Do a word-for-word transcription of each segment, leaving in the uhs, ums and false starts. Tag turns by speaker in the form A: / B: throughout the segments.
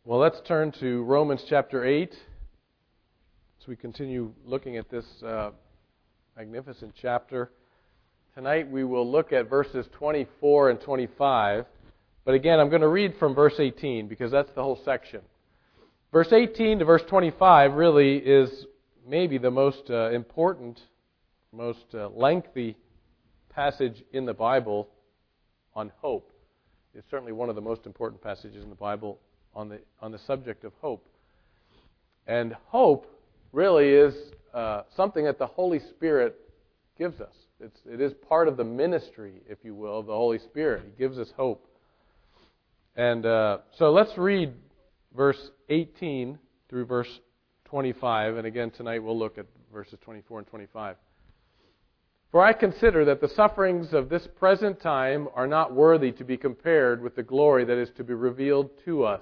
A: Well, let's turn to Romans chapter eight as we continue looking at this uh, magnificent chapter. Tonight we will look at verses twenty-four and twenty-five. But again, I'm going to read from verse eighteen because that's the whole section. Verse eighteen to verse twenty-five really is maybe the most uh, important, most uh, lengthy passage in the Bible on hope. It's certainly one of the most important passages in the Bible on the on the subject of hope. And hope really is uh, something that the Holy Spirit gives us. It's, it is part of the ministry, if you will, of the Holy Spirit. He gives us hope. And uh, so let's read verse eighteen through verse twenty-five. And again, tonight we'll look at verses twenty-four and twenty-five. For I consider that the sufferings of this present time are not worthy to be compared with the glory that is to be revealed to us.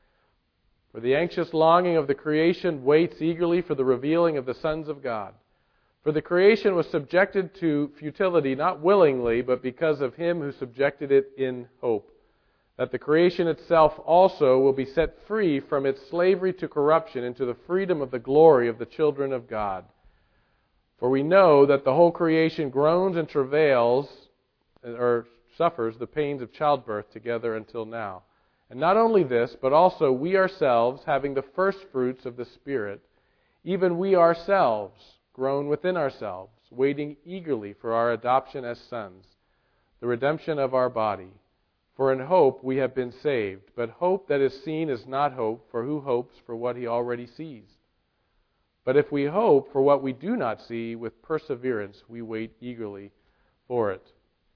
A: For the anxious longing of the creation waits eagerly for the revealing of the sons of God. For the creation was subjected to futility, not willingly, but because of Him who subjected it in hope, that the creation itself also will be set free from its slavery to corruption into the freedom of the glory of the children of God. For we know that the whole creation groans and travails, or suffers the pains of childbirth together until now. And not only this, but also we ourselves, having the first fruits of the Spirit, even we ourselves groan within ourselves, waiting eagerly for our adoption as sons, the redemption of our body. For in hope we have been saved. But hope that is seen is not hope, for who hopes for what he already sees? But if we hope for what we do not see, with perseverance we wait eagerly for it.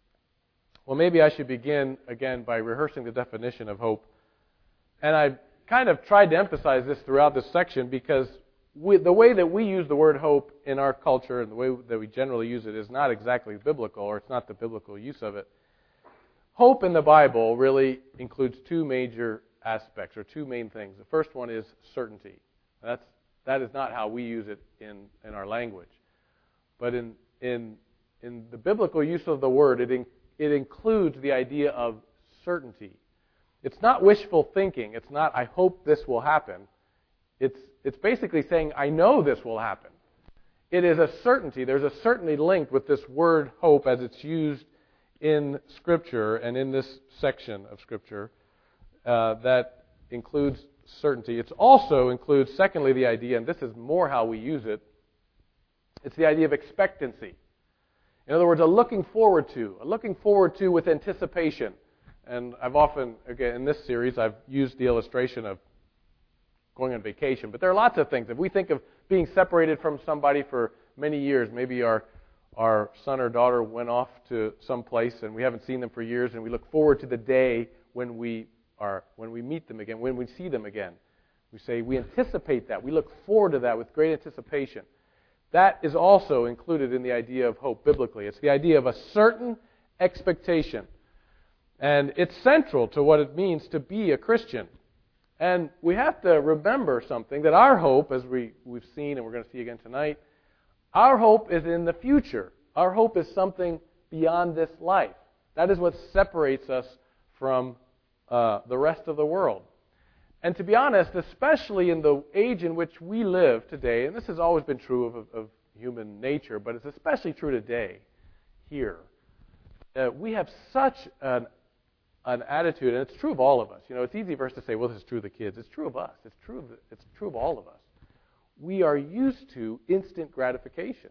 A: Well, maybe I should begin again by rehearsing the definition of hope. And I've kind of tried to emphasize this throughout this section because we, the way that we use the word hope in our culture and the way that we generally use it is not exactly biblical, or it's not the biblical use of it. Hope in the Bible really includes two major aspects, or two main things. The first one is certainty. That's That is not how we use it in, in our language. But in in in the biblical use of the word, it in, it includes the idea of certainty. It's not wishful thinking. It's not, I hope this will happen. It's it's basically saying, I know this will happen. It is a certainty. There's a certainty linked with this word hope as it's used in Scripture and in this section of Scripture uh, that includes certainty. It also includes, secondly, the idea, and this is more how we use it, it's the idea of expectancy. In other words, a looking forward to, a looking forward to with anticipation. And I've often, again, in this series, I've used the illustration of going on vacation. But there are lots of things. If we think of being separated from somebody for many years, maybe our our son or daughter went off to some place and we haven't seen them for years, and we look forward to the day when we are when we meet them again, when we see them again. We say we anticipate that. We look forward to that with great anticipation. That is also included in the idea of hope biblically. It's the idea of a certain expectation. And it's central to what it means to be a Christian. And we have to remember something, that our hope, as we, we've seen and we're going to see again tonight, our hope is in the future. Our hope is something beyond this life. That is what separates us from uh, the rest of the world. And to be honest, especially in the age in which we live today, and this has always been true of, of human nature, but it's especially true today, here, uh, we have such an an attitude, and it's true of all of us. You know, it's easy for us to say, well, this is true of the kids. It's true of us. It's true of, the, it's true of all of us. We are used to instant gratification.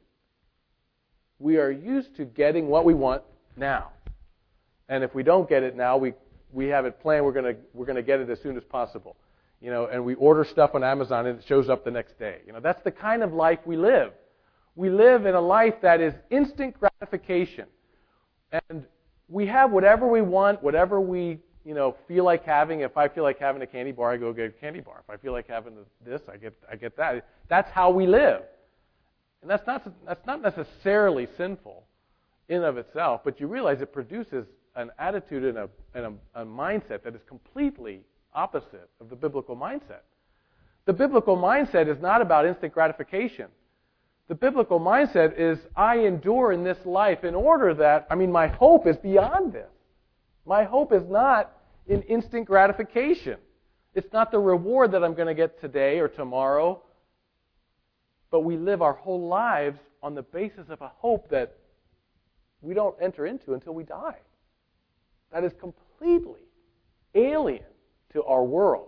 A: We are used to getting what we want now. And if we don't get it now, we we have it planned. We're gonna we're gonna get it as soon as possible. You know, and we order stuff on Amazon and it shows up the next day. You know, that's the kind of life we live. We live in a life that is instant gratification. And we have whatever we want, whatever we, you know, feel like having. If I feel like having a candy bar, I go get a candy bar. If I feel like having this, I get I get that. That's how we live. And that's not that's not necessarily sinful in and of itself, but you realize it produces an attitude and a and a, a mindset that is completely opposite of the biblical mindset. The biblical mindset is not about instant gratification. The biblical mindset is, I endure in this life in order that, I mean, my hope is beyond this. My hope is not in instant gratification. It's not the reward that I'm going to get today or tomorrow, but we live our whole lives on the basis of a hope that we don't enter into until we die. That is completely alien to our world.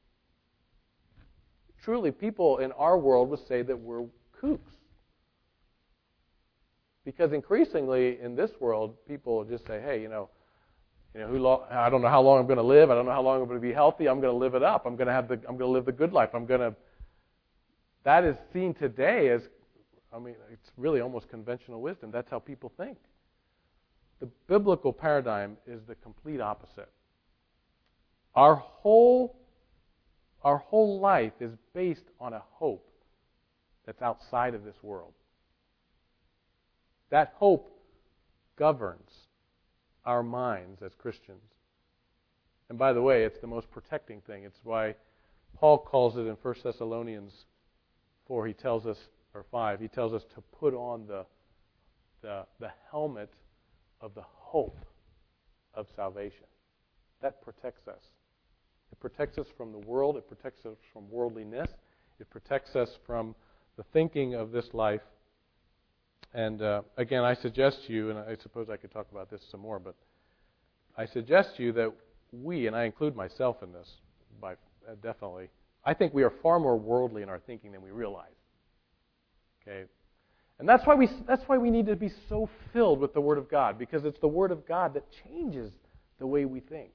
A: Truly, people in our world would say that we're kooks. Because increasingly in this world, people just say, hey, you know, you know, who lo- I don't know how long I'm going to live. I don't know how long I'm going to be healthy. I'm going to live it up. I'm going to have the. I'm going to live the good life. I'm going to. That is seen today as, I mean, it's really almost conventional wisdom. That's how people think. The biblical paradigm is the complete opposite. Our whole, our whole life is based on a hope that's outside of this world. That hope governs our minds as Christians. And by the way, it's the most protecting thing. It's why Paul calls it in First Thessalonians four, he tells us, or five, he tells us to put on the, the, the helmet of the hope of salvation. That protects us. It protects us from the world. It protects us from worldliness. It protects us from the thinking of this life. And uh, again, I suggest to you, and I suppose I could talk about this some more, but I suggest to you that we, and I include myself in this, by uh, definitely, I think we are far more worldly in our thinking than we realize. Okay, and that's why we that's why we need to be so filled with the Word of God, because it's the Word of God that changes the way we think,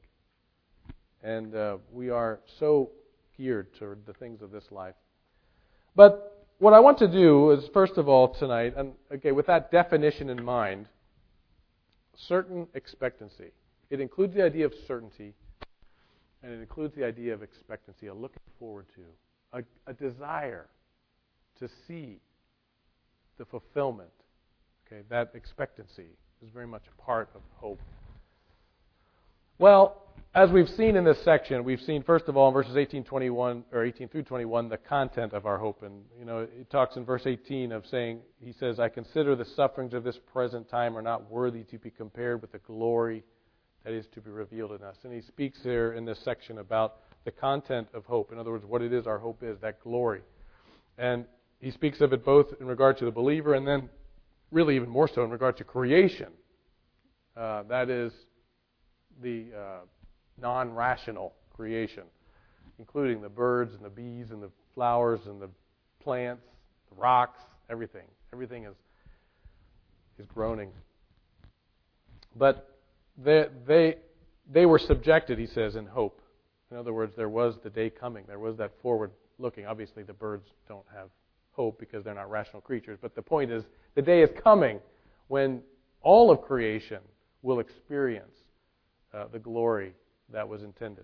A: and uh, we are so geared toward the things of this life. But what I want to do is, first of all, tonight, and okay, with that definition in mind, certain expectancy. It includes the idea of certainty, and it includes the idea of expectancy, a looking forward to, a, a desire to see the fulfillment. Okay, that expectancy is very much a part of hope. Well, as we've seen in this section, we've seen first of all in verses eighteen, twenty-one, or eighteen through twenty-one, the content of our hope. And you know, it talks in verse eighteen of saying, he says, "I consider the sufferings of this present time are not worthy to be compared with the glory that is to be revealed in us." And he speaks there in this section about the content of hope. In other words, what it is our hope is, that glory. And he speaks of it both in regard to the believer and then really even more so in regard to creation. Uh, that is the uh, non-rational creation, including the birds and the bees and the flowers and the plants, the rocks, everything. Everything is is groaning. But they they they were subjected, he says, in hope. In other words, there was the day coming. There was that forward looking. Obviously, the birds don't have hope because they're not rational creatures. But the point is, the day is coming when all of creation will experience uh, the glory that was intended.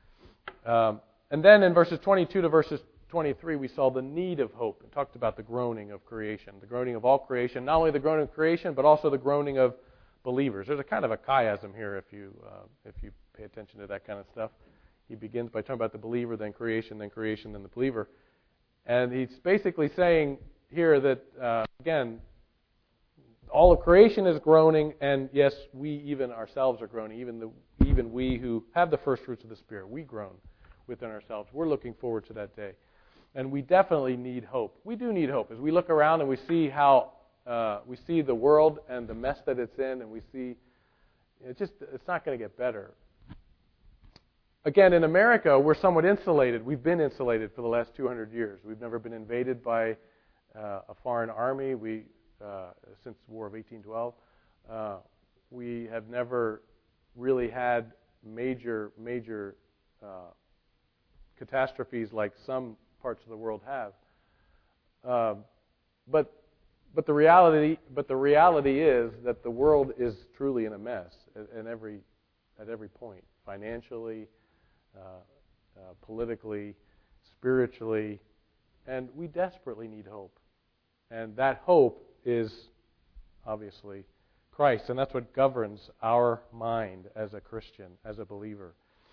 A: Um, and then in verses twenty-two to verses twenty-three, we saw the need of hope and talked about the groaning of creation, the groaning of all creation, not only the groaning of creation, but also the groaning of believers. There's a kind of a chiasm here if you uh, if you pay attention to that kind of stuff. He begins by talking about the believer, then creation, then creation, then the believer. And he's basically saying here that, uh, again, all of creation is groaning, and yes, we even ourselves are groaning. Even the even we who have the first fruits of the Spirit, we groan within ourselves. We're looking forward to that day. And we definitely need hope. We do need hope. As we look around and we see how uh, we see the world and the mess that it's in, and we see it just it's not going to get better. Again, in America, we're somewhat insulated. We've been insulated for the last two hundred years. We've never been invaded by uh, a foreign army. We uh, since the War of eighteen twelve, uh, we have never really had major, major uh, catastrophes like some parts of the world have. Uh, but but the reality but the reality is that the world is truly in a mess at, at every at every point, financially, uh, uh, politically, spiritually, and we desperately need hope. And that hope is obviously Christ, and that's what governs our mind as a Christian, as a believer.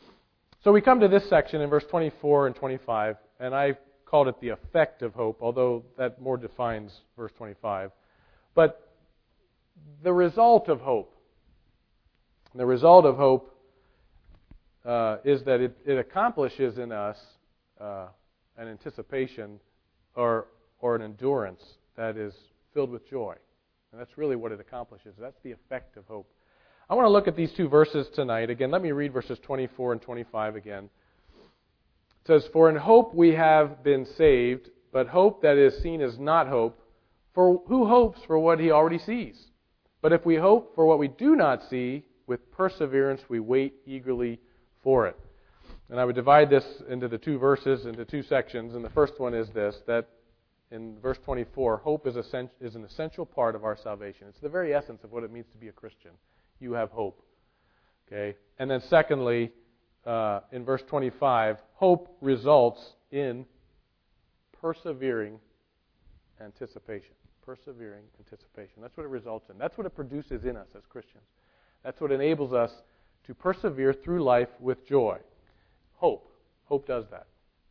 A: So we come to this section in verse twenty-four and twenty-five, and I called it the effect of hope, although that more defines verse twenty-five. But the result of hope. The result of hope uh, is that it, it accomplishes in us uh, an anticipation or or an endurance that is filled with joy. And that's really what it accomplishes. That's the effect of hope. I want to look at these two verses tonight. Again, let me read verses twenty-four and twenty-five again. It says, "For in hope we have been saved, but hope that is seen is not hope. For who hopes for what he already sees? But if we hope for what we do not see, with perseverance we wait eagerly for it." And I would divide this into the two verses, into two sections. And the first one is this, that in verse twenty-four, hope is, essen- is an essential part of our salvation. It's the very essence of what it means to be a Christian. You have hope. Okay? And then secondly, uh, in verse twenty-five, hope results in persevering anticipation. Persevering anticipation. That's what it results in. That's what it produces in us as Christians. That's what enables us to persevere through life with joy. Hope. Hope does that.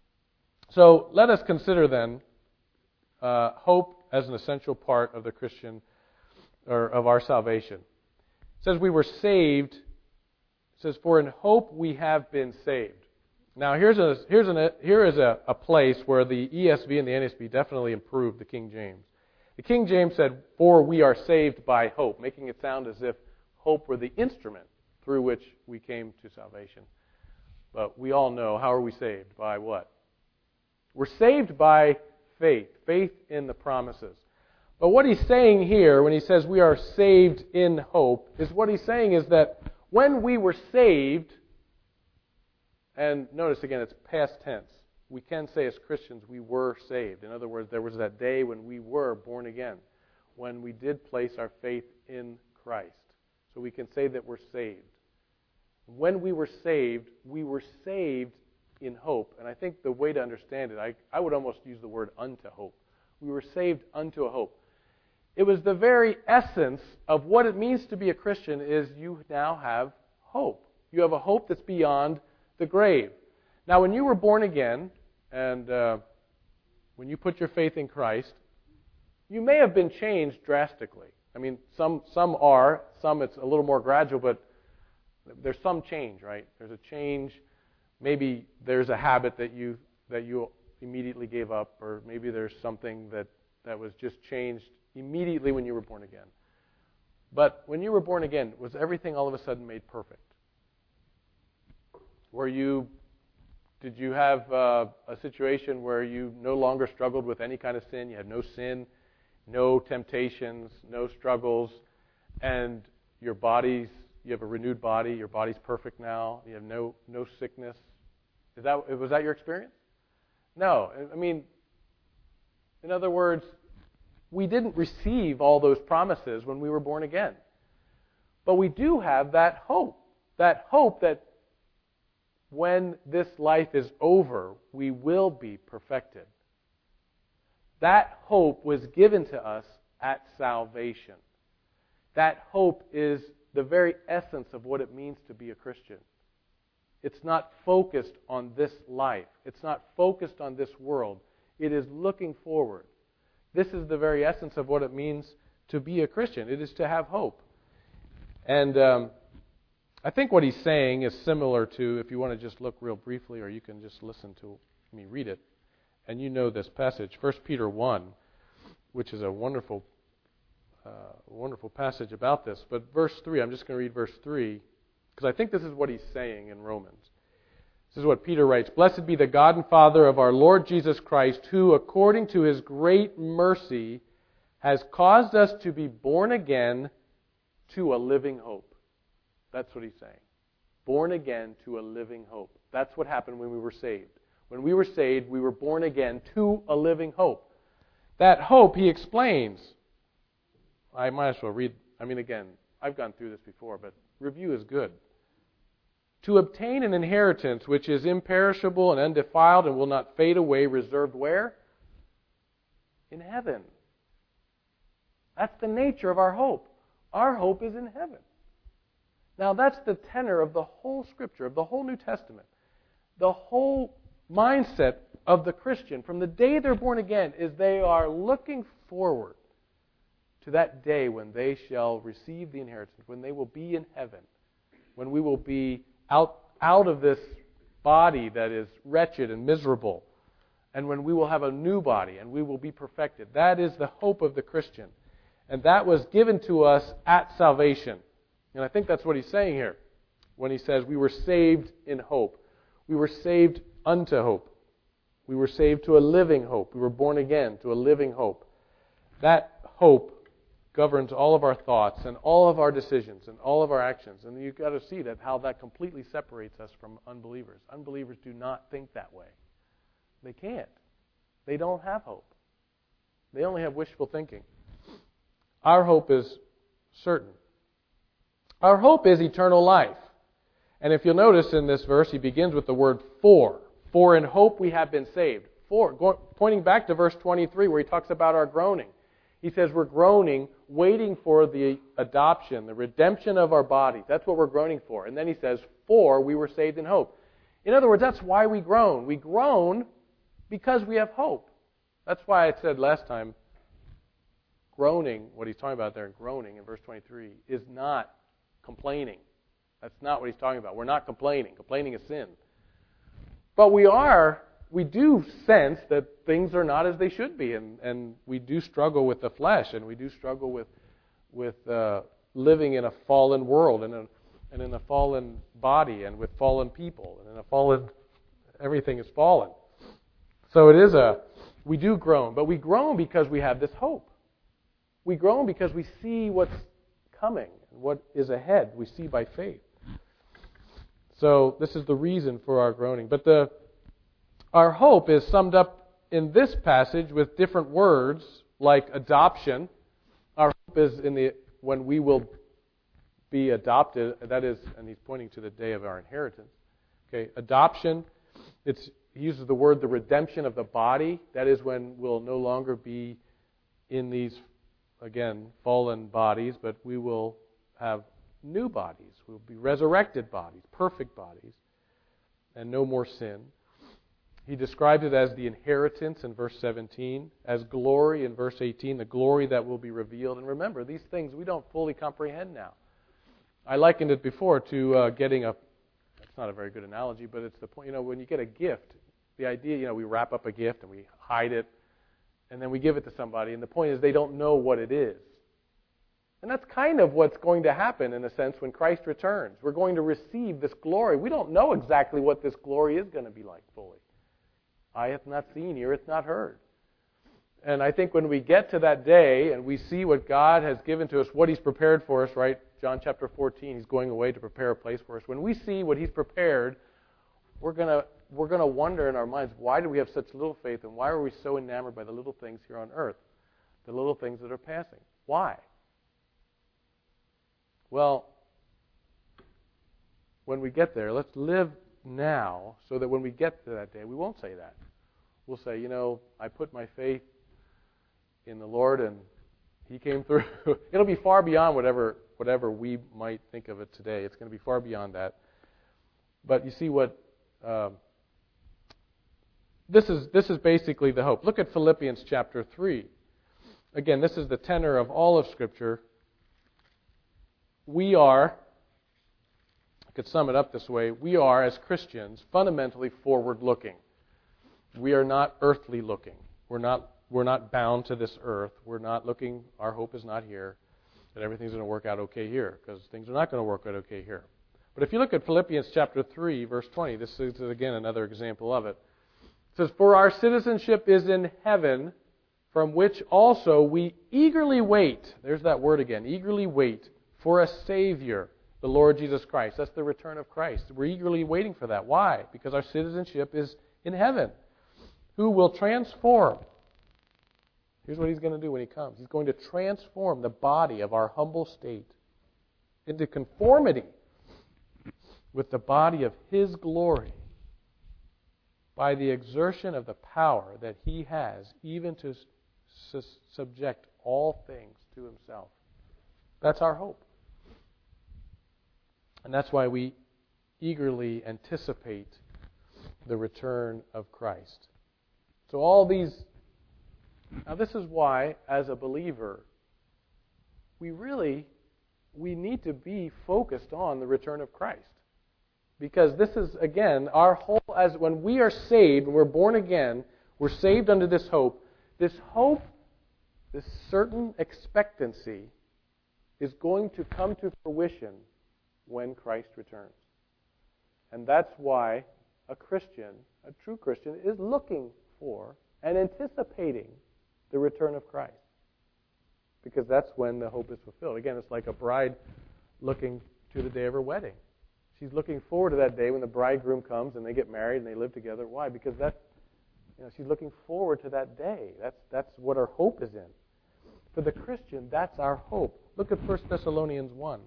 A: So let us consider then uh, hope as an essential part of the Christian, or of our salvation. It says we were saved. It says, "For in hope we have been saved." Now here's a here's an here is a, a place where the E S V and the N A S B definitely improved the King James. The King James said, "For we are saved by hope," making it sound as if hope were the instrument through which we came to salvation. But we all know, how are we saved? By what? We're saved by faith. Faith in the promises. But what he's saying here, when he says we are saved in hope, is what he's saying is that when we were saved, and notice again, it's past tense. We can say as Christians we were saved. In other words, there was that day when we were born again, when we did place our faith in Christ. So we can say that we're saved. When we were saved, we were saved in hope. And I think the way to understand it, I, I would almost use the word unto hope. We were saved unto a hope. It was the very essence of what it means to be a Christian is you now have hope. You have a hope that's beyond the grave. Now, when you were born again, and uh, when you put your faith in Christ, you may have been changed drastically. I mean, some some are, some it's a little more gradual, but there's some change, right? There's a change. Maybe there's a habit that you that you immediately gave up, or maybe there's something that, that was just changed immediately when you were born again. But when you were born again, was everything all of a sudden made perfect? Were you, did you have uh, a situation where you no longer struggled with any kind of sin? You had no sin, no temptations, no struggles, and your body's, you have a renewed body, your body's perfect now, you have no no sickness. Is that was that your experience? No. I mean, in other words, we didn't receive all those promises when we were born again. But we do have that hope. That hope that when this life is over, we will be perfected. That hope was given to us at salvation. That hope is the very essence of what it means to be a Christian. It's not focused on this life. It's not focused on this world. It is looking forward. This is the very essence of what it means to be a Christian. It is to have hope. And um, I think what he's saying is similar to, if you want to just look real briefly, or you can just listen to me read it, and you know this passage, First Peter one, which is a wonderful uh, wonderful passage about this. But verse three, I'm just going to read verse three, because I think this is what he's saying in Romans. This is what Peter writes, "Blessed be the God and Father of our Lord Jesus Christ, who, according to His great mercy, has caused us to be born again to a living hope." That's what he's saying. Born again to a living hope. That's what happened when we were saved. When we were saved, we were born again to a living hope. That hope, he explains. I might as well read, I mean, again, I've gone through this before, but review is good. "To obtain an inheritance which is imperishable and undefiled and will not fade away, reserved where? In heaven." That's the nature of our hope. Our hope is in heaven. Now, that's the tenor of the whole Scripture, of the whole New Testament. The whole mindset of the Christian from the day they're born again is they are looking forward to that day when they shall receive the inheritance, when they will be in heaven, when we will be out out of this body that is wretched and miserable, and when we will have a new body and we will be perfected. That is the hope of the Christian. And that was given to us at salvation. And I think that's what he's saying here when he says we were saved in hope. We were saved unto hope. We were saved to a living hope. We were born again to a living hope. That hope governs all of our thoughts and all of our decisions and all of our actions. And you've got to see that how that completely separates us from unbelievers. Unbelievers do not think that way. They can't. They don't have hope. They only have wishful thinking. Our hope is certain. Our hope is eternal life. And if you'll notice in this verse, he begins with the word for. For in hope we have been saved. For, going, pointing back to verse twenty-three where he talks about our groaning. He says we're groaning, waiting for the adoption, the redemption of our bodies. That's what we're groaning for. And then he says, for we were saved in hope. In other words, that's why we groan. We groan because we have hope. That's why I said last time, groaning, what he's talking about there in groaning in verse twenty-three, is not complaining. That's not what he's talking about. We're not complaining. Complaining is sin. But we are, we do sense that things are not as they should be, and, and we do struggle with the flesh, and we do struggle with with uh, living in a fallen world, and, a, and in a fallen body, and with fallen people, and in a fallen, everything is fallen. So it is a, we do groan, but we groan because we have this hope. We groan because we see what's coming, and what is ahead, we see by faith. So this is the reason for our groaning. But the our hope is summed up in this passage with different words like adoption. Our hope is in the when we will be adopted. That is, and he's pointing to the day of our inheritance. Okay, adoption. It's he uses the word the redemption of the body. That is when we'll no longer be in these again fallen bodies, but we will have new bodies. We'll be resurrected bodies, perfect bodies, and no more sin. He described it as the inheritance in verse seventeen, as glory in verse eighteen, the glory that will be revealed. And remember, these things we don't fully comprehend now. I likened it before to uh, getting a, that's not a very good analogy, but it's the point, you know, when you get a gift, the idea, you know, we wrap up a gift and we hide it, and then we give it to somebody, and the point is they don't know what it is. And that's kind of what's going to happen, in a sense, when Christ returns. We're going to receive this glory. We don't know exactly what this glory is going to be like fully. Eye hath not seen, ear hath not heard. And I think when we get to that day and we see what God has given to us, what He's prepared for us, right? John chapter fourteen, He's going away to prepare a place for us. When we see what He's prepared, we're going to we're going to wonder in our minds, why do we have such little faith, and why are we so enamored by the little things here on earth, the little things that are passing? Why? Well, when we get there, let's live now so that when we get to that day, we won't say that. We'll say, you know, I put my faith in the Lord and He came through. It'll be far beyond whatever whatever we might think of it today. It's going to be far beyond that. But you see what um, this is. This is basically the hope. Look at Philippians chapter three. Again, this is the tenor of all of Scripture. We are, I could sum it up this way, we are, as Christians, fundamentally forward-looking. We are not earthly-looking. We're not we're not bound to this earth. We're not looking, our hope is not here, that everything's going to work out okay here, because things are not going to work out okay here. But if you look at Philippians chapter three, verse twenty, this is, again, another example of it. It says, for our citizenship is in heaven, from which also we eagerly wait. There's that word again, eagerly wait for a Savior, the Lord Jesus Christ. That's the return of Christ. We're eagerly waiting for that. Why? Because our citizenship is in heaven. Who will transform. Here's what He's going to do when He comes. He's going to transform the body of our humble state into conformity with the body of His glory by the exertion of the power that He has even to su- subject all things to Himself. That's our hope. And that's why we eagerly anticipate the return of Christ. So all these, now this is why, as a believer, we really, we need to be focused on the return of Christ. Because this is, again, our whole, as when we are saved, when we're born again, we're saved under this hope. This hope, this certain expectancy, is going to come to fruition when Christ returns. And that's why a Christian, a true Christian, is looking for and anticipating the return of Christ. Because that's when the hope is fulfilled. Again, it's like a bride looking to the day of her wedding. She's looking forward to that day when the bridegroom comes and they get married and they live together. Why? Because that's, you know, she's looking forward to that day. That's that's what her hope is in. For the Christian, that's our hope. Look at First Thessalonians one.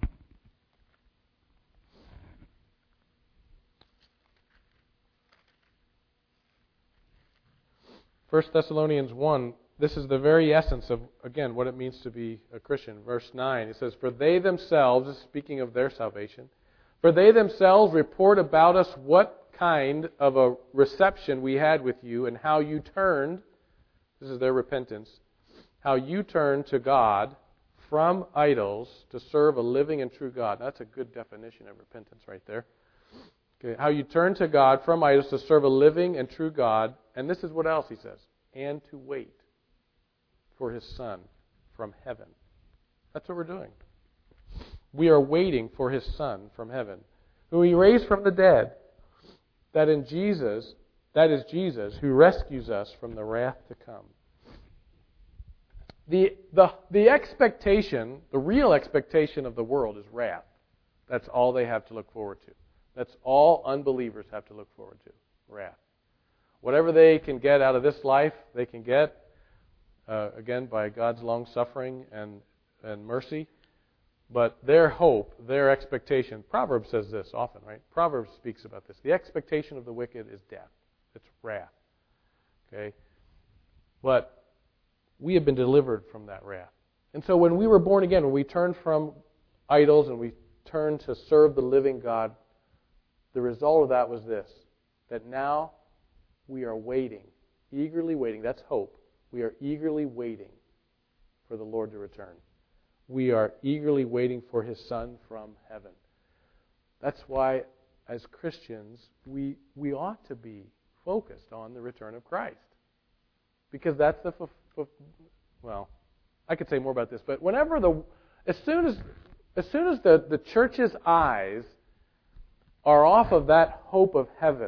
A: First Thessalonians one, this is the very essence of, again, what it means to be a Christian. Verse nine, it says, "For they themselves," speaking of their salvation, "for they themselves report about us what kind of a reception we had with you and how you turned," this is their repentance, "how you turned to God from idols to serve a living and true God." That's a good definition of repentance right there. Okay, how you turned to God from idols to serve a living and true God. And this is what else he says. "And to wait for His Son from heaven." That's what we're doing. We are waiting for His Son from heaven, who He raised from the dead. That in Jesus, that is Jesus, who rescues us from the wrath to come. The, the, the expectation, the real expectation of the world is wrath. That's all they have to look forward to. That's all unbelievers have to look forward to, wrath. Whatever they can get out of this life, they can get, uh, again, by God's long suffering and, and mercy. But their hope, their expectation, Proverbs says this often, right? Proverbs speaks about this. The expectation of the wicked is death. It's wrath. Okay? But we have been delivered from that wrath. And so when we were born again, when we turned from idols and we turned to serve the living God, the result of that was this, that now we are waiting, eagerly waiting. That's hope. We are eagerly waiting for the Lord to return. We are eagerly waiting for His Son from heaven. That's why, as Christians, we we ought to be focused on the return of Christ. Because that's the, well, I could say more about this, but whenever the, as soon as, as soon as the, the church's eyes are off of that hope of heaven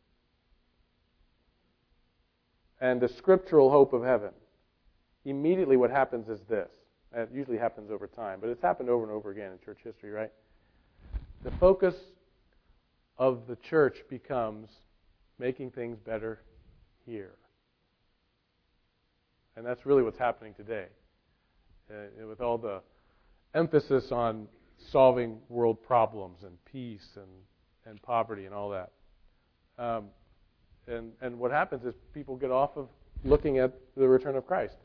A: and the scriptural hope of heaven, immediately what happens is this. It usually happens over time, but it's happened over and over again in church history, right? The focus of the church becomes making things better here. And that's really what's happening today. Uh, with all the emphasis on solving world problems and peace and, and poverty and all that. Um, and, and what happens is people get off of looking at the return of Christ.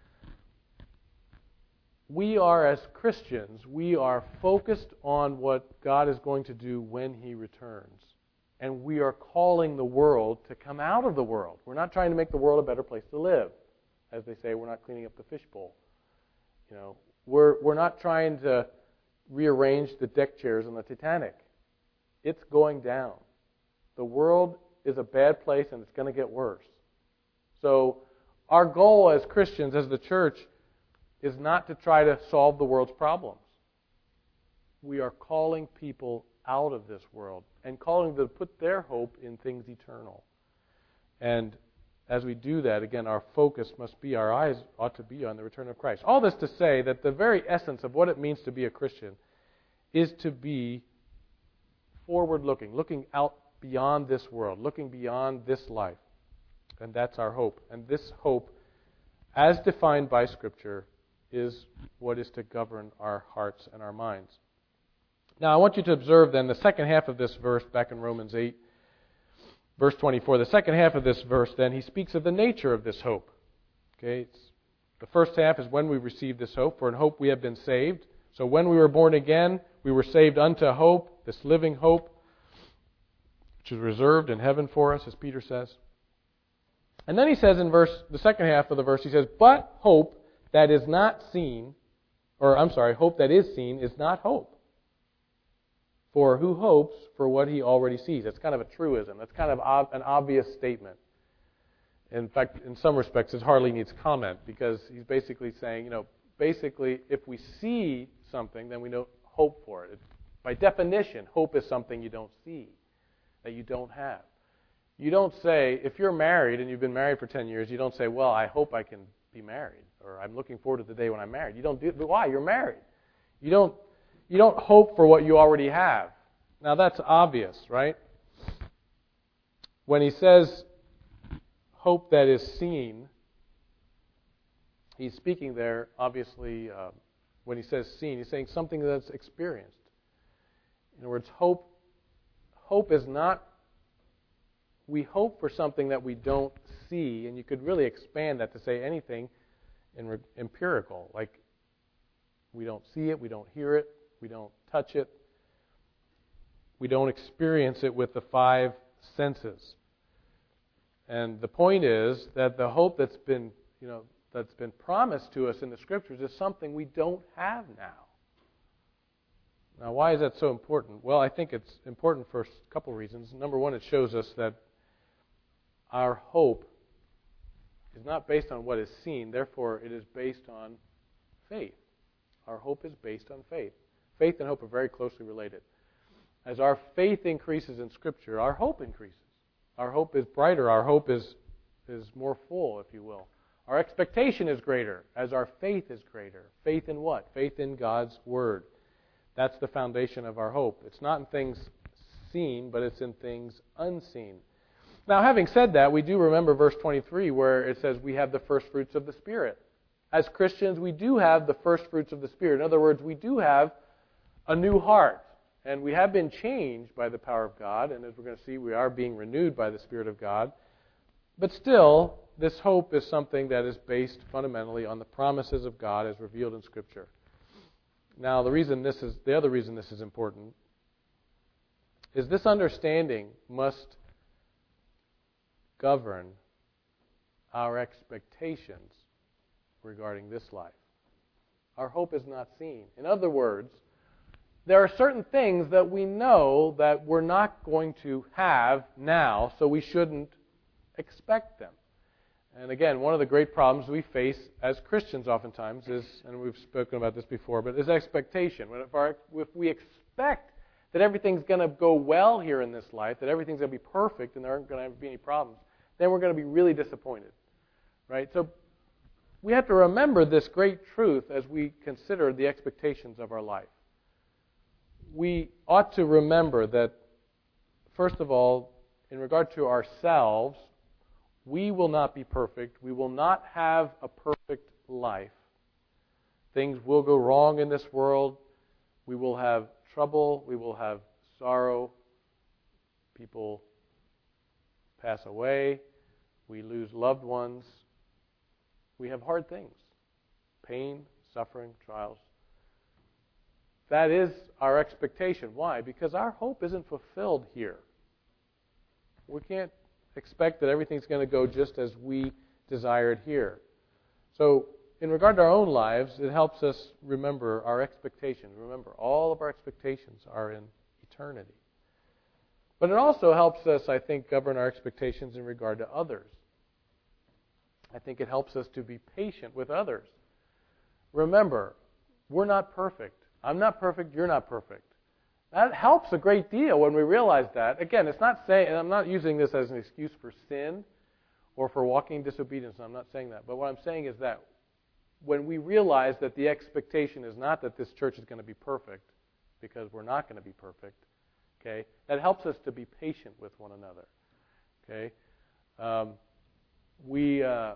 A: We are, as Christians, we are focused on what God is going to do when He returns. And we are calling the world to come out of the world. We're not trying to make the world a better place to live. As they say, we're not cleaning up the fishbowl. You know, we're we're not trying to rearrange the deck chairs on the Titanic. It's going down. The world is a bad place and it's going to get worse. So our goal as Christians, as the church, is not to try to solve the world's problems. We are calling people out of this world and calling them to put their hope in things eternal. And as we do that, again, our focus must be, our eyes ought to be on the return of Christ. All this to say that the very essence of what it means to be a Christian is to be forward-looking, looking out beyond this world, looking beyond this life. And that's our hope. And this hope, as defined by Scripture, is what is to govern our hearts and our minds. Now, I want you to observe then the second half of this verse back in Romans eight, verse twenty-four. The second half of this verse, then, he speaks of the nature of this hope. Okay, it's, the first half is when we receive this hope. For in hope we have been saved. So when we were born again, we were saved unto hope, this living hope, which is reserved in heaven for us, as Peter says. And then he says in verse, the second half of the verse, he says, but hope that is not seen, or I'm sorry, hope that is seen is not hope. For who hopes for what he already sees? That's kind of a truism. That's kind of ob- an obvious statement. In fact, in some respects, it hardly needs comment because he's basically saying, you know, basically, if we see something, then we don't hope for it. It by definition, hope is something you don't see, that you don't have. You don't say, if you're married and you've been married for ten years, you don't say, well, I hope I can be married, or I'm looking forward to the day when I'm married. You don't do but why? You're married. You don't you don't hope for what you already have. Now that's obvious, right? When he says hope that is seen, he's speaking there, obviously, uh, when he says seen, he's saying something that's experienced. In other words, hope hope is not, we hope for something that we don't see, and you could really expand that to say anything in re- empirical, like we don't see it, we don't hear it, we don't touch it, we don't experience it with the five senses. And the point is that the hope that's been, you know, that's been promised to us in the Scriptures is something we don't have now. Now, why is that so important? Well, I think it's important for a couple of reasons. Number one, it shows us that our hope is not based on what is seen. Therefore, it is based on faith. Our hope is based on faith. Faith and hope are very closely related. As our faith increases in Scripture, our hope increases. Our hope is brighter. Our hope is, is more full, if you will. Our expectation is greater as our faith is greater. Faith in what? Faith in God's Word. That's the foundation of our hope. It's not in things seen, but it's in things unseen. Now, having said that, we do remember verse twenty-three where it says we have the first fruits of the Spirit. As Christians, we do have the first fruits of the Spirit. In other words, we do have a new heart. And we have been changed by the power of God. And as we're going to see, we are being renewed by the Spirit of God. But still, this hope is something that is based fundamentally on the promises of God as revealed in Scripture. Now, the reason this is the other reason this is important is this understanding must govern our expectations regarding this life. Our hope is not seen. In other words, there are certain things that we know that we're not going to have now, so we shouldn't expect them. And again, one of the great problems we face as Christians oftentimes is, and we've spoken about this before, but is expectation. If, our, if we expect that everything's going to go well here in this life, that everything's going to be perfect and there aren't going to be any problems, then we're going to be really disappointed. Right? So we have to remember this great truth as we consider the expectations of our life. We ought to remember that, first of all, in regard to ourselves, we will not be perfect. We will not have a perfect life. Things will go wrong in this world. We will have trouble. We will have sorrow. People pass away. We lose loved ones. We have hard things. Pain, suffering, trials. That is our expectation. Why? Because our hope isn't fulfilled here. We can't expect that everything's going to go just as we desire it here. So, in regard to our own lives, it helps us remember our expectations. Remember, all of our expectations are in eternity. But it also helps us, I think, govern our expectations in regard to others. I think it helps us to be patient with others. Remember, we're not perfect. I'm not perfect, you're not perfect. That helps a great deal when we realize that. Again, it's not saying, and I'm not using this as an excuse for sin or for walking in disobedience. I'm not saying that. But what I'm saying is that when we realize that the expectation is not that this church is going to be perfect, because we're not going to be perfect, okay, that helps us to be patient with one another. Okay, um, we uh,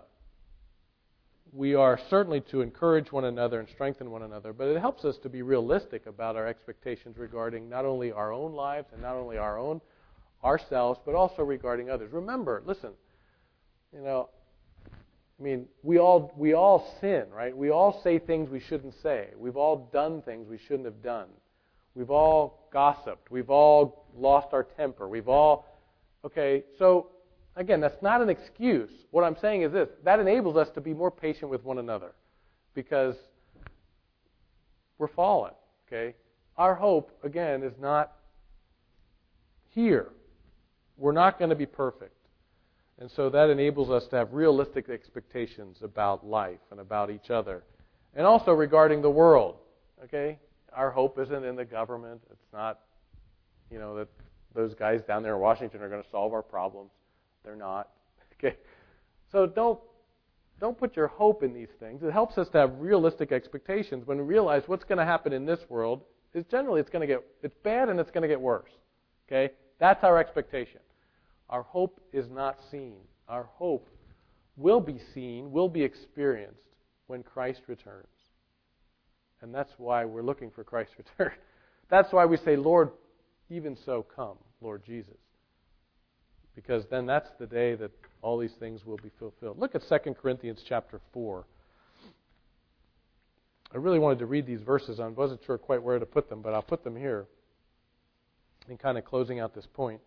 A: we are certainly to encourage one another and strengthen one another, but it helps us to be realistic about our expectations regarding not only our own lives and not only our own ourselves, but also regarding others. Remember, listen, you know, I mean, we all we all sin, right? We all say things we shouldn't say. We've all done things we shouldn't have done. We've all gossiped. We've all lost our temper. We've all, okay, so again, that's not an excuse. What I'm saying is this. That enables us to be more patient with one another because we're fallen, okay? Our hope, again, is not here. We're not going to be perfect. And so that enables us to have realistic expectations about life and about each other. And also regarding the world. Okay? Our hope isn't in the government. It's not, you know, that those guys down there in Washington are going to solve our problems. They're not. Okay? So don't don't put your hope in these things. It helps us to have realistic expectations when we realize what's going to happen in this world is generally it's going to get it's bad and it's going to get worse. Okay? That's our expectation. Our hope is not seen. Our hope will be seen, will be experienced when Christ returns. And that's why we're looking for Christ's return. That's why we say, Lord, even so come, Lord Jesus. Because then that's the day that all these things will be fulfilled. Look at Second Corinthians chapter four. I really wanted to read these verses. I wasn't sure quite where to put them, but I'll put them here in kind of closing out this point.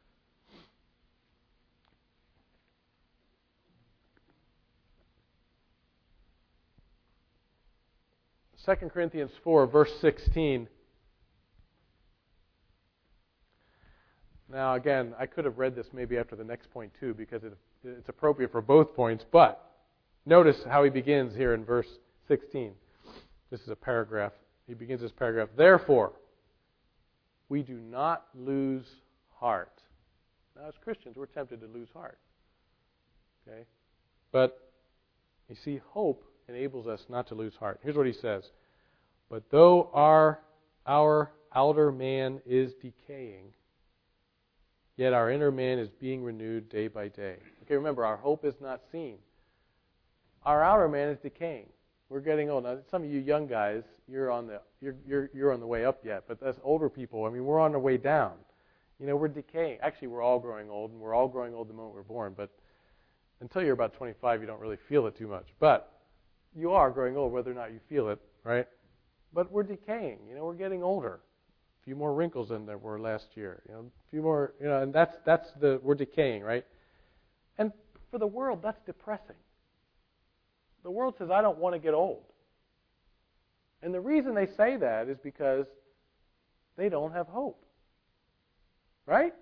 A: Second Corinthians four, verse sixteen. Now, again, I could have read this maybe after the next point too, because it, it's appropriate for both points. But notice how he begins here in verse sixteen. This is a paragraph. He begins this paragraph. Therefore, we do not lose heart. Now, as Christians, we're tempted to lose heart. Okay? But, you see, hope enables us not to lose heart. Here's what he says. But though our, our outer man is decaying, yet our inner man is being renewed day by day. Okay, remember, our hope is not seen. Our outer man is decaying. We're getting old. Now, some of you young guys, you're on the you're you're you're on the way up yet, but us older people, I mean, we're on the way down. You know, we're decaying. Actually, we're all growing old, and we're all growing old the moment we're born. But until you're about twenty-five, you don't really feel it too much. But you are growing old, whether or not you feel it, right? But we're decaying. You know, we're getting older. A few more wrinkles than there were last year. You know, a few more. You know, and that's that's the we're decaying, right? And for the world, that's depressing. The world says, I don't want to get old. And the reason they say that is because they don't have hope. Right?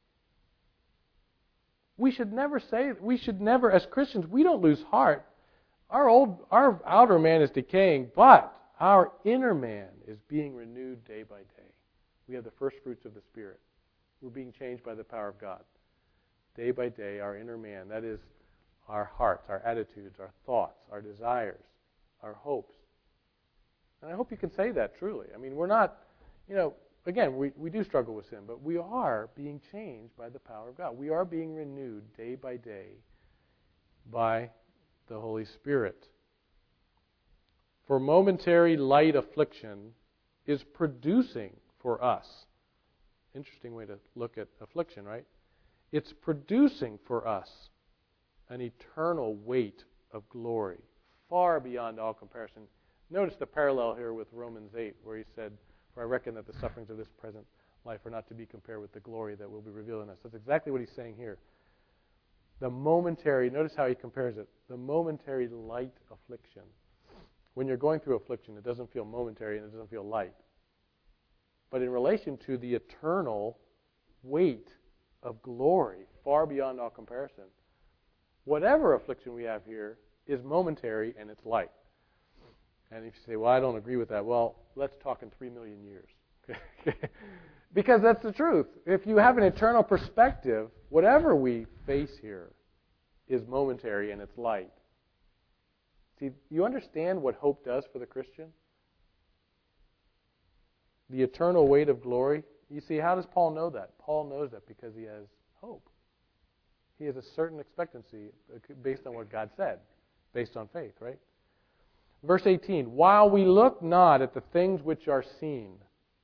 A: We should never say, we should never, as Christians, we don't lose heart. Our old, our outer man is decaying, but our inner man is being renewed day by day. We have the first fruits of the Spirit. We're being changed by the power of God. Day by day, our inner man, that is our hearts, our attitudes, our thoughts, our desires, our hopes. And I hope you can say that truly. I mean, we're not, you know, again, we, we do struggle with sin, but we are being changed by the power of God. We are being renewed day by day by the Holy Spirit. For momentary light affliction is producing for us. Interesting way to look at affliction, right? It's producing for us an eternal weight of glory, far beyond all comparison. Notice the parallel here with Romans eight, where he said, for I reckon that the sufferings of this present life are not to be compared with the glory that will be revealed in us. That's exactly what he's saying here. The momentary, notice how he compares it, the momentary light affliction. When you're going through affliction, it doesn't feel momentary and it doesn't feel light. But in relation to the eternal weight of glory, far beyond all comparison, whatever affliction we have here is momentary and it's light. And if you say, well, I don't agree with that, well, let's talk in three million years. Because that's the truth. If you have an eternal perspective, whatever we face here is momentary and it's light. See, you understand what hope does for the Christian? The eternal weight of glory. You see, how does Paul know that? Paul knows that because he has hope. He has a certain expectancy based on what God said, based on faith, right? Verse eighteen, while we look not at the things which are seen,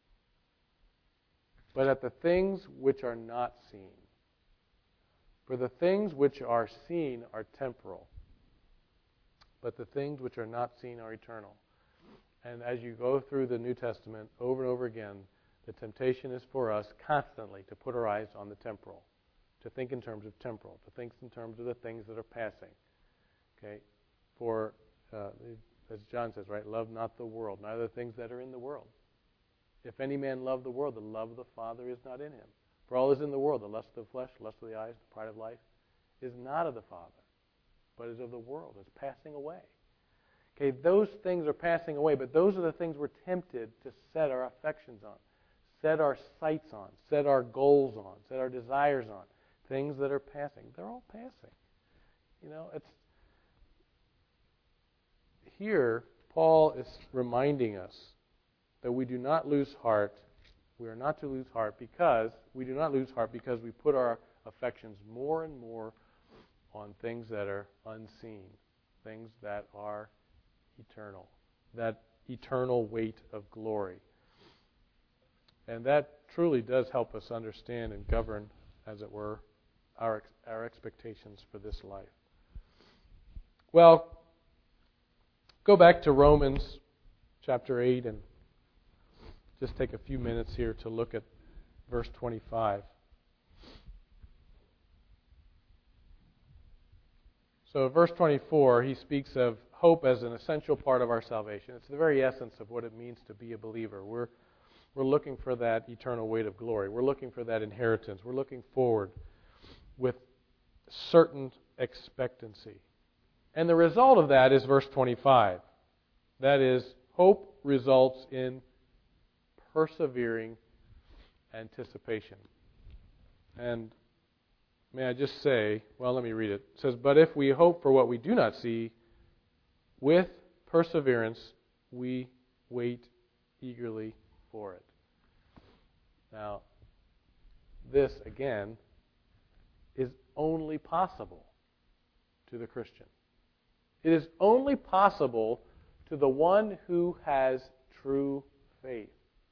A: but at the things which are not seen. For the things which are seen are temporal, but the things which are not seen are eternal. And as you go through the New Testament over and over again, the temptation is for us constantly to put our eyes on the temporal, to think in terms of temporal, to think in terms of the things that are passing. Okay? For, uh, as John says, right, love not the world, neither the things that are in the world. If any man love the world, the love of the Father is not in him. For all is in the world, the lust of the flesh, the lust of the eyes, the pride of life, is not of the Father, but is of the world. It's passing away. Okay, those things are passing away, but those are the things we're tempted to set our affections on, set our sights on, set our goals on, set our desires on. Things that are passing. They're all passing. You know, it's here Paul is reminding us that we do not lose heart. We are not to lose heart because we do not lose heart because we put our affections more and more on things that are unseen, things that are eternal, that eternal weight of glory. And that truly does help us understand and govern, as it were, our our expectations for this life. Well, go back to Romans chapter eight and just take a few minutes here to look at verse twenty-five. So verse twenty-four, he speaks of hope as an essential part of our salvation. It's the very essence of what it means to be a believer. We're we're looking for that eternal weight of glory. We're looking for that inheritance. We're looking forward with certain expectancy. And the result of that is verse twenty-five. That is, hope results in persevering anticipation. And may I just say, well, let me read it. It says, but if we hope for what we do not see, with perseverance we wait eagerly for it. Now, this, again, is only possible to the Christian. It is only possible to the one who has true faith.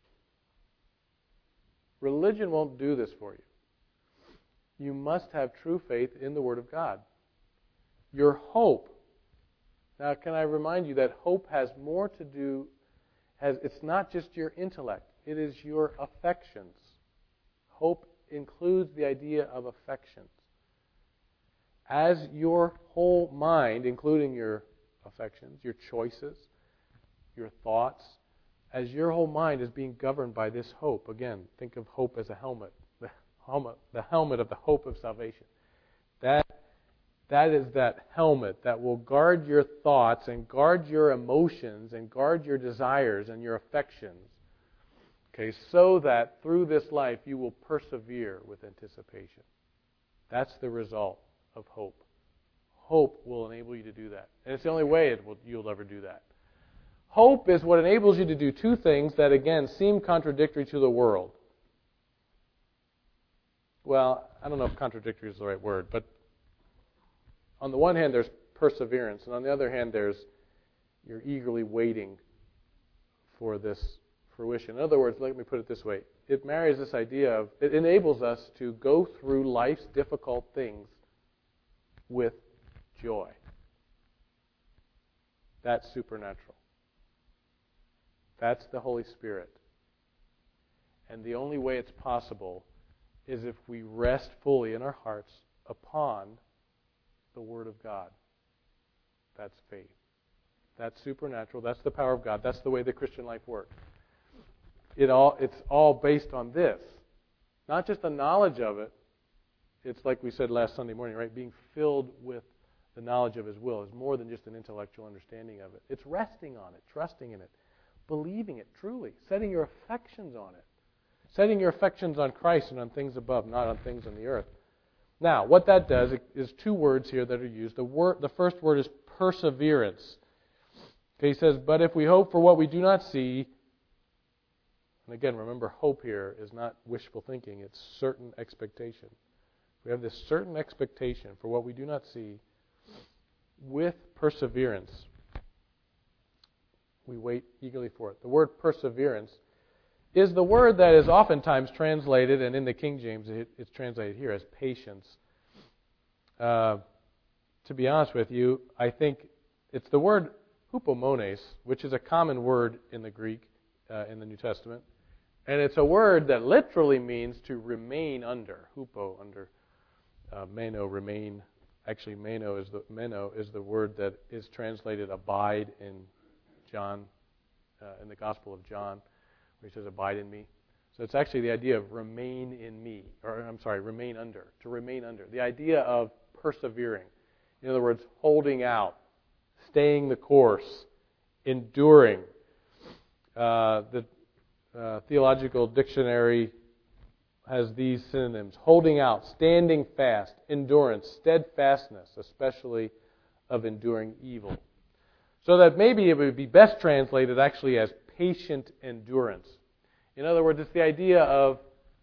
A: Religion won't do this for you. You must have true faith in the Word of God. Your hope. Now, can I remind you that hope has more to do, has it's not just your intellect, it is your affections. Hope includes the idea of affections. As your whole mind, including your affections, your choices, your thoughts, as your whole mind is being governed by this hope. Again, think of hope as a helmet. The helmet, the helmet of the hope of salvation. That, that is that helmet that will guard your thoughts and guard your emotions and guard your desires and your affections. Okay, so that through this life you will persevere with anticipation. That's the result of hope. Hope will enable you to do that. And it's the only way it will, you'll ever do that. Hope is what enables you to do two things that, again, seem contradictory to the world. Well, I don't know if contradictory is the right word, but on the one hand, there's perseverance, and on the other hand, there's you're eagerly waiting for this fruition. In other words, let me put it this way. It marries this idea of, it enables us to go through life's difficult things with joy. That's supernatural. That's the Holy Spirit. And the only way it's possible is if we rest fully in our hearts upon the Word of God. That's faith. That's supernatural. That's the power of God. That's the way the Christian life works. It all, it's all based on this. Not just the knowledge of it. It's like we said last Sunday morning, right? Being filled with the knowledge of His will is more than just an intellectual understanding of it. It's resting on it, trusting in it, believing it truly, setting your affections on it. Setting your affections on Christ and on things above, not on things on the earth. Now, what that does is two words here that are used. The word, the first word is perseverance. Okay, he says, but if we hope for what we do not see, and again, remember, hope here is not wishful thinking, it's certain expectation. We have this certain expectation for what we do not see. With perseverance, we wait eagerly for it. The word perseverance is the word that is oftentimes translated, and in the King James it, it's translated here as patience. Uh, to be honest with you, I think it's the word hupomones, which is a common word in the Greek, uh, in the New Testament. And it's a word that literally means to remain under. Hupo, under. Uh, meno, remain. Actually, meno is the meno is the word that is translated abide in John, uh, in the Gospel of John, where he says, abide in me. So it's actually the idea of remain in me, or I'm sorry, remain under, to remain under. The idea of persevering. In other words, holding out, staying the course, enduring. Uh, the uh, Theological Dictionary has these synonyms: holding out, standing fast, endurance, steadfastness, especially of enduring evil. So that maybe it would be best translated actually as patient endurance. In other words, it's the idea of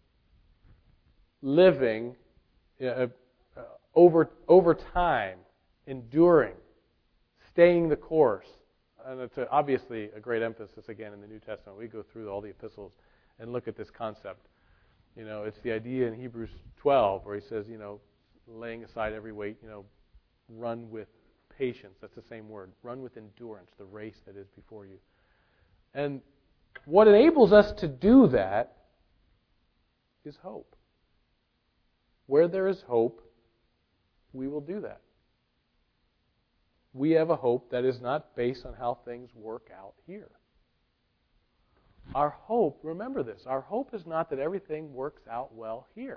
A: living uh, over, over time, enduring, staying the course. And it's a, obviously a great emphasis again in the New Testament. We go through all the epistles and look at this concept. You know, it's the idea in Hebrews twelve where he says, you know, laying aside every weight, you know, run with patience. That's the same word. Run with endurance, the race that is before you. And what enables us to do that is hope. Where there is hope, we will do that. We have a hope that is not based on how things work out here. Our hope, remember this, our hope is not that everything works out well here.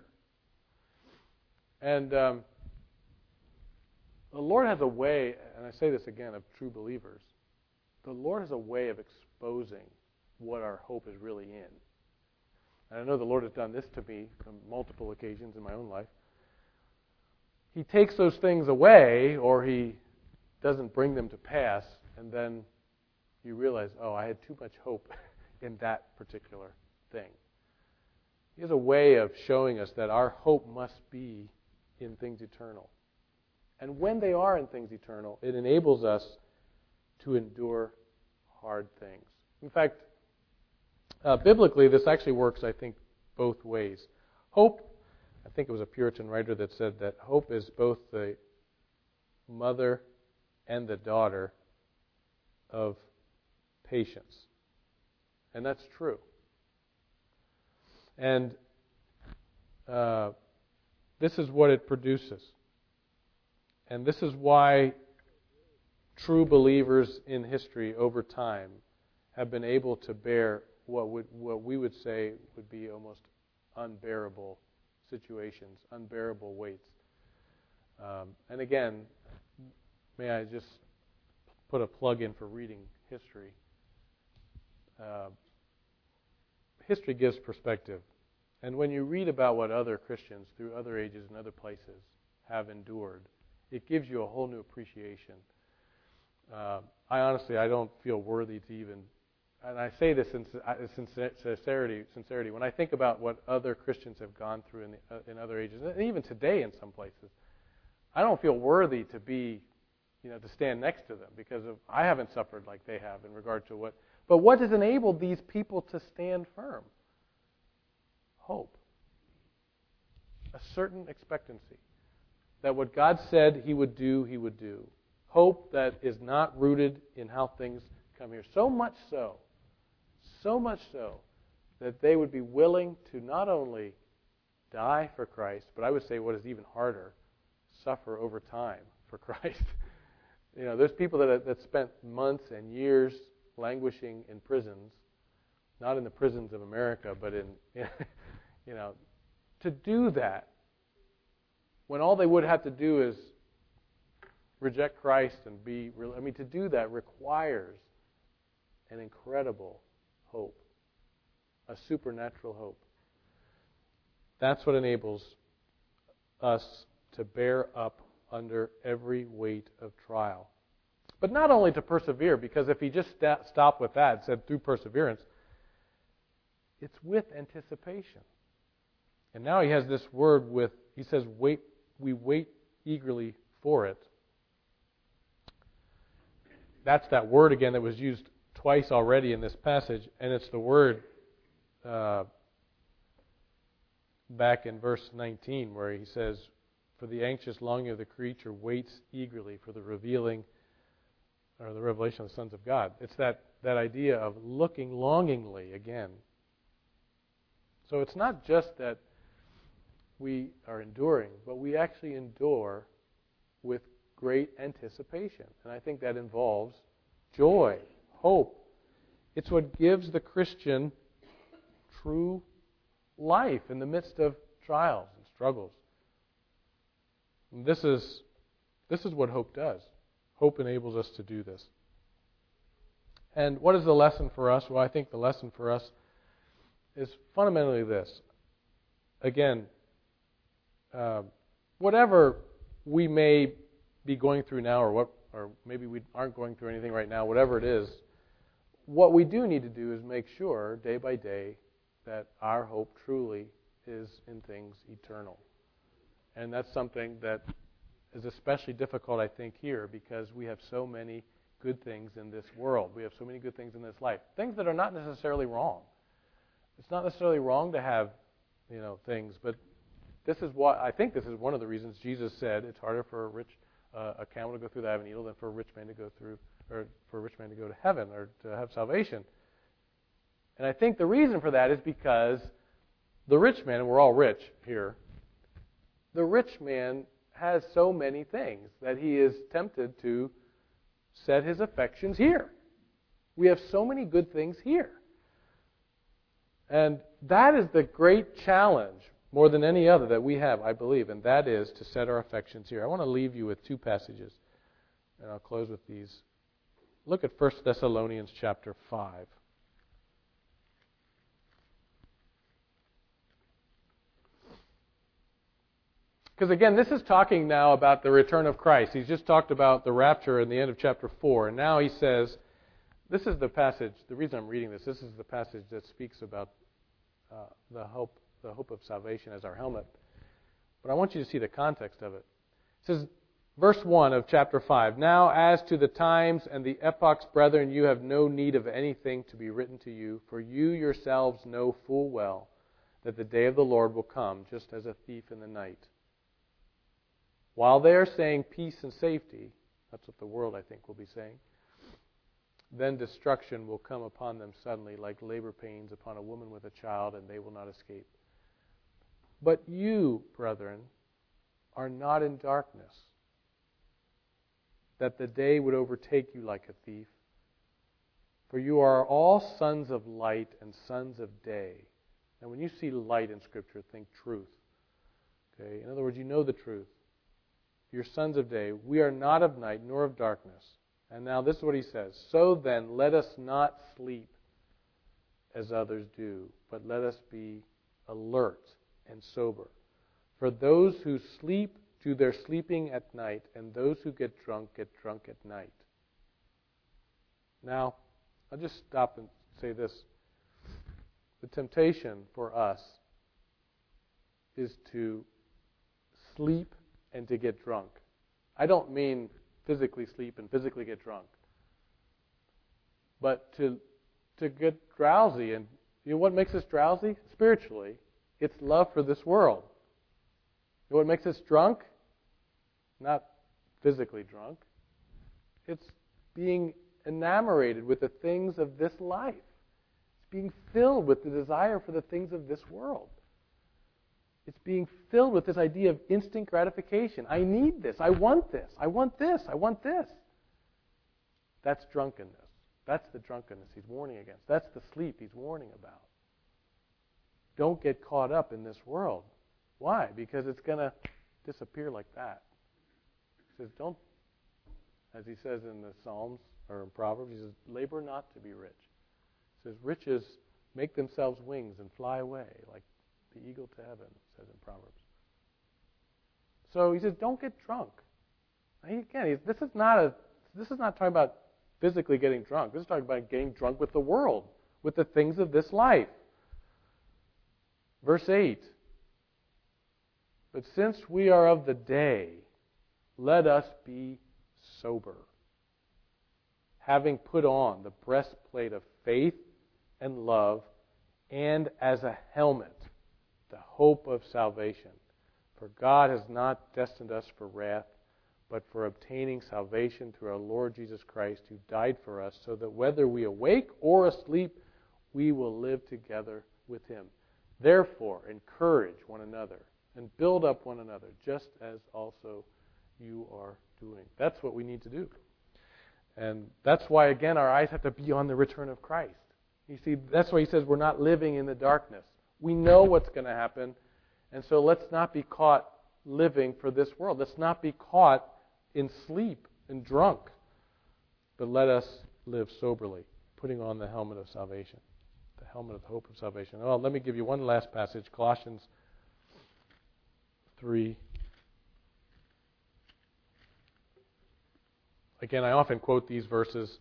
A: And um, the Lord has a way, and I say this again of true believers, the Lord has a way of exposing what our hope is really in. And I know the Lord has done this to me on multiple occasions in my own life. He takes those things away, or He doesn't bring them to pass, and then you realize, oh, I had too much hope in that particular thing. He has a way of showing us that our hope must be in things eternal. And when they are in things eternal, it enables us to endure hard things. In fact, uh, biblically, this actually works, I think, both ways. Hope, I think it was a Puritan writer that said that hope is both the mother and the daughter of patience. And that's true. And uh, this is what it produces. And this is why true believers in history over time have been able to bear what would what we would say would be almost unbearable situations, unbearable weights. Um, and again, may I just put a plug in for reading history. Uh, history gives perspective. And when you read about what other Christians through other ages and other places have endured, it gives you a whole new appreciation. Uh, I honestly, I don't feel worthy to even, and I say this in sincerity, sincerity. When I think about what other Christians have gone through in, the, uh, in other ages, and even today in some places, I don't feel worthy to be, you know, to stand next to them because of, I haven't suffered like they have in regard to what. But what has enabled these people to stand firm? Hope. A certain expectancy that what God said He would do, He would do. Hope that is not rooted in how things come here. So much so, so much so, that they would be willing to not only die for Christ, but I would say what is even harder, suffer over time for Christ. You know, there's people that that spent months and years languishing in prisons, not in the prisons of America, but in, you know, to do that, when all they would have to do is reject Christ and be, I mean, to do that requires an incredible hope, a supernatural hope. That's what enables us to bear up under every weight of trial. But not only to persevere, because if he just st- stopped with that and said through perseverance, it's with anticipation. And now he has this word with, he says, wait, we wait eagerly for it. That's that word again that was used twice already in this passage, and it's the word uh, back in verse nineteen where he says, for the anxious longing of the creature waits eagerly for the revealing or the revelation of the sons of God. It's that, that idea of looking longingly again. So it's not just that we are enduring, but we actually endure with great anticipation. And I think that involves joy, hope. It's what gives the Christian true life in the midst of trials and struggles. And this is this is what hope does. Hope enables us to do this. And what is the lesson for us? Well, I think the lesson for us is fundamentally this. Again, uh, whatever we may be going through now, or what, or maybe we aren't going through anything right now, whatever it is, what we do need to do is make sure day by day that our hope truly is in things eternal. And that's something that is especially difficult, I think, here because we have so many good things in this world. We have so many good things in this life. Things that are not necessarily wrong. It's not necessarily wrong to have, you know, things, but this is what I think this is one of the reasons Jesus said it's harder for a rich uh, a camel to go through the eye of a needle than for a rich man to go through, or for a rich man to go to heaven or to have salvation. And I think the reason for that is because the rich man, and we're all rich here, the rich man has so many things that he is tempted to set his affections here. We have so many good things here. And that is the great challenge, more than any other, that we have, I believe, and that is to set our affections here. I want to leave you with two passages, and I'll close with these. Look at First Thessalonians chapter five. Because again, this is talking now about the return of Christ. He's just talked about the rapture in the end of chapter four, and now he says, this is the passage, the reason I'm reading this, this is the passage that speaks about uh, the hope the hope of salvation as our helmet. But I want you to see the context of it. It says, verse one of chapter five, now as to the times and the epochs, brethren, you have no need of anything to be written to you, for you yourselves know full well that the day of the Lord will come, just as a thief in the night. While they are saying peace and safety, that's what the world, I think, will be saying, then destruction will come upon them suddenly, like labor pains upon a woman with a child, and they will not escape. But you, brethren, are not in darkness, that the day would overtake you like a thief. For you are all sons of light and sons of day. And when you see light in Scripture, think truth. Okay? In other words, you know the truth. You're sons of day. We are not of night nor of darkness. And now this is what he says. So then, let us not sleep as others do, but let us be alert and sober. For those who sleep do their sleeping at night, and those who get drunk get drunk at night. Now, I'll just stop and say this. The temptation for us is to sleep and to get drunk. I don't mean physically sleep and physically get drunk, but to to get drowsy. And you know what makes us drowsy? Spiritually, it's love for this world. You know what makes us drunk? Not physically drunk. It's being enamored with the things of this life. It's being filled with the desire for the things of this world. It's being filled with this idea of instant gratification. I need this. I want this. I want this. I want this. That's drunkenness. That's the drunkenness he's warning against. That's the sleep he's warning about. Don't get caught up in this world. Why? Because it's going to disappear like that. He says, don't, as he says in the Psalms or in Proverbs, he says, labor not to be rich. He says, riches make themselves wings and fly away like the eagle to heaven, it says in Proverbs. So he says, don't get drunk. And again, he's, this is not a. This is not talking about physically getting drunk. This is talking about getting drunk with the world, with the things of this life. Verse eight. But since we are of the day, let us be sober, having put on the breastplate of faith and love, and as a helmet, the hope of salvation. For God has not destined us for wrath, but for obtaining salvation through our Lord Jesus Christ, who died for us, so that whether we awake or asleep, we will live together with him. Therefore, encourage one another and build up one another, just as also you are doing. That's what we need to do. And that's why, again, our eyes have to be on the return of Christ. You see, that's why he says we're not living in the darkness. We know what's going to happen. And so let's not be caught living for this world. Let's not be caught in sleep and drunk. But let us live soberly, putting on the helmet of salvation, the helmet of the hope of salvation. Well, let me give you one last passage, Colossians three. Again, I often quote these verses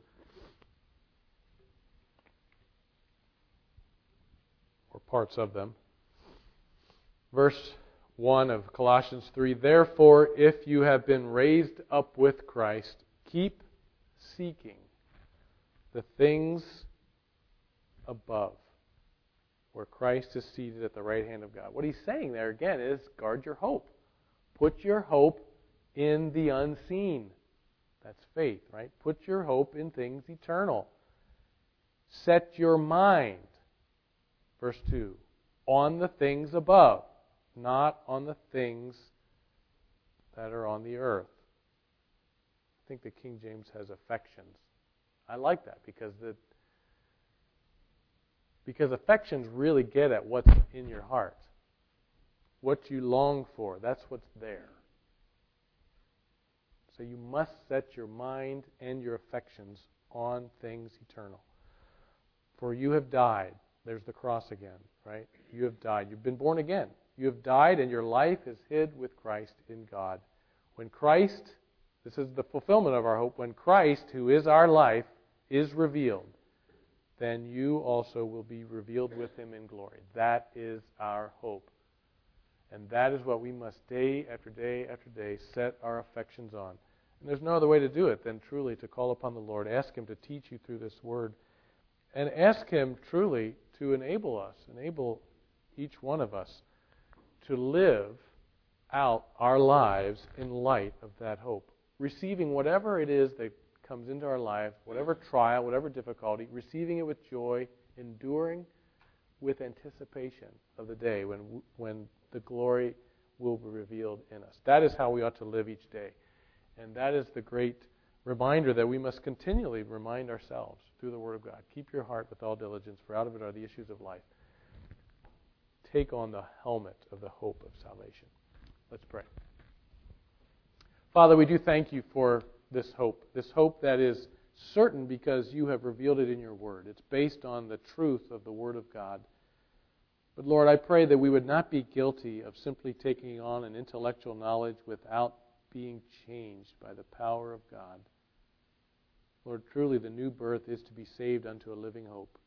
A: or parts of them. Verse one of Colossians three, therefore, if you have been raised up with Christ, keep seeking the things above, where Christ is seated at the right hand of God. What he's saying there, again, is guard your hope. Put your hope in the unseen. That's faith, right? Put your hope in things eternal. Set your mind, verse two, on the things above, not on the things that are on the earth. I think the King James has affections. I like that because the because affections really get at what's in your heart. What you long for, that's what's there. So you must set your mind and your affections on things eternal. For you have died. There's the cross again, right? You have died. You've been born again. You have died and your life is hid with Christ in God. When Christ, this is the fulfillment of our hope, when Christ, who is our life, is revealed, then you also will be revealed with Him in glory. That is our hope. And that is what we must day after day after day set our affections on. And there's no other way to do it than truly to call upon the Lord, ask Him to teach you through this Word, and ask Him truly to enable us, enable each one of us to live out our lives in light of that hope. Receiving whatever it is that comes into our lives, whatever trial, whatever difficulty, receiving it with joy, enduring with anticipation of the day when when the glory will be revealed in us. That is how we ought to live each day. And that is the great reminder that we must continually remind ourselves through the Word of God. Keep your heart with all diligence, for out of it are the issues of life. Take on the helmet of the hope of salvation. Let's pray. Father, we do thank you for this hope, this hope that is certain because you have revealed it in your Word. It's based on the truth of the Word of God. But Lord, I pray that we would not be guilty of simply taking on an intellectual knowledge without being changed by the power of God. Lord, truly the new birth is to be saved unto a living hope.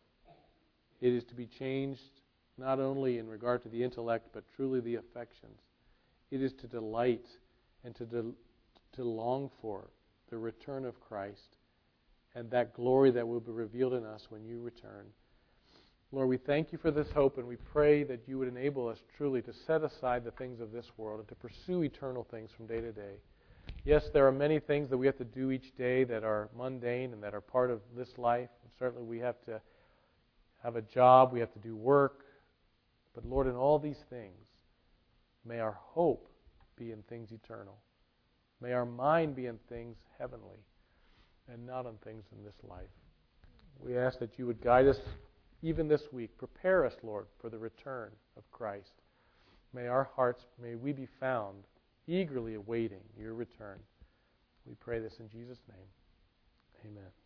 A: It is to be changed not only in regard to the intellect, but truly the affections. It is to delight and to de- to long for the return of Christ and that glory that will be revealed in us when you return. Lord, we thank you for this hope, and we pray that you would enable us truly to set aside the things of this world and to pursue eternal things from day to day. Yes, there are many things that we have to do each day that are mundane and that are part of this life. And certainly we have to have a job, we have to do work. But Lord, in all these things, may our hope be in things eternal. May our mind be in things heavenly and not on things in this life. We ask that you would guide us even this week. Prepare us, Lord, for the return of Christ. May our hearts, may we be found eagerly awaiting your return. We pray this in Jesus' name. Amen.